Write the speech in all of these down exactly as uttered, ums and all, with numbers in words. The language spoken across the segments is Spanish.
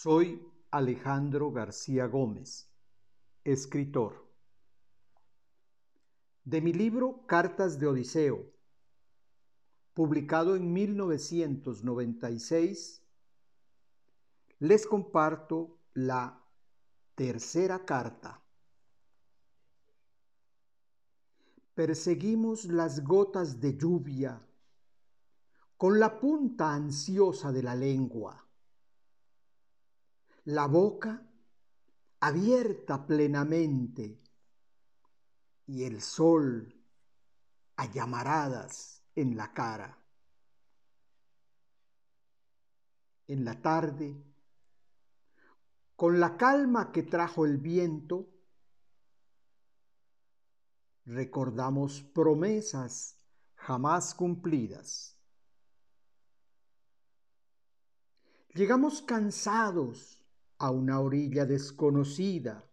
Soy Alejandro García Gómez, escritor. De mi libro Cartas de Odiseo, publicado en mil novecientos noventa y seis, les comparto la tercera carta. Perseguimos las gotas de lluvia con la punta ansiosa de la lengua, la boca abierta plenamente y el sol a llamaradas en la cara. En la tarde, con la calma que trajo el viento, recordamos promesas jamás cumplidas. Llegamos cansados a una orilla desconocida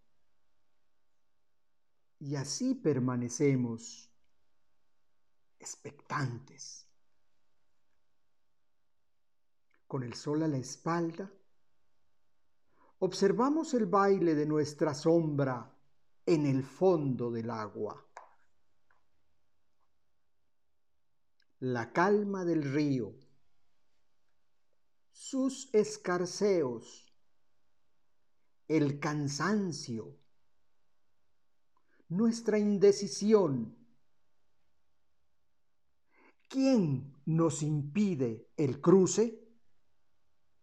y así permanecemos expectantes. Con el sol a la espalda, observamos el baile de nuestra sombra en el fondo del agua. La calma del río, sus escarceos, el cansancio, nuestra indecisión. ¿Quién nos impide el cruce?